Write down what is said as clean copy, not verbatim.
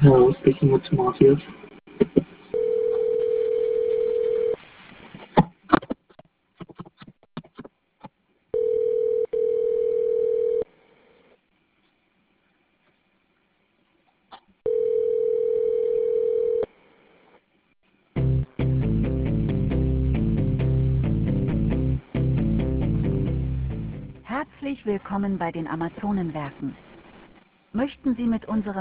Hello, speaking with Timotheus. Herzlich willkommen bei den Amazonenwerken. Möchten Sie mit unserem